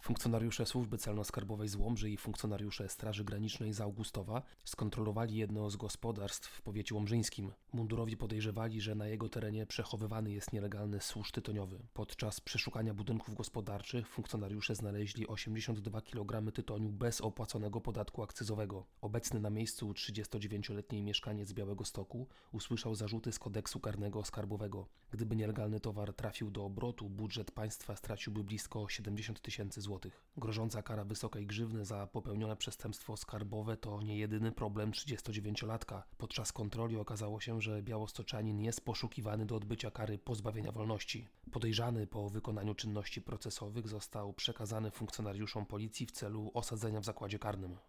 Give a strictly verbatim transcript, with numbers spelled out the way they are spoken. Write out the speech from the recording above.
Funkcjonariusze Służby Celno-Skarbowej z Łomży i funkcjonariusze Straży Granicznej z Augustowa skontrolowali jedno z gospodarstw w powiecie łomżyńskim. Mundurowi podejrzewali, że na jego terenie przechowywany jest nielegalny słóż tytoniowy. Podczas przeszukania budynków gospodarczych funkcjonariusze znaleźli osiemdziesiąt dwa kilogramy tytoniu bez opłaconego podatku akcyzowego. Obecny na miejscu trzydziestodziewięcioletni mieszkaniec Białegostoku usłyszał zarzuty z kodeksu karnego skarbowego. Gdyby nielegalny towar trafił do obrotu, budżet państwa straciłby blisko siedemdziesiąt tysięcy złotych. Grożąca kara wysokiej grzywny za popełnione przestępstwo skarbowe to nie jedyny problem trzydziestodziewięciolatka. Podczas kontroli okazało się, że białostoczanin jest poszukiwany do odbycia kary pozbawienia wolności. Podejrzany po wykonaniu czynności procesowych został przekazany funkcjonariuszom policji w celu osadzenia w zakładzie karnym.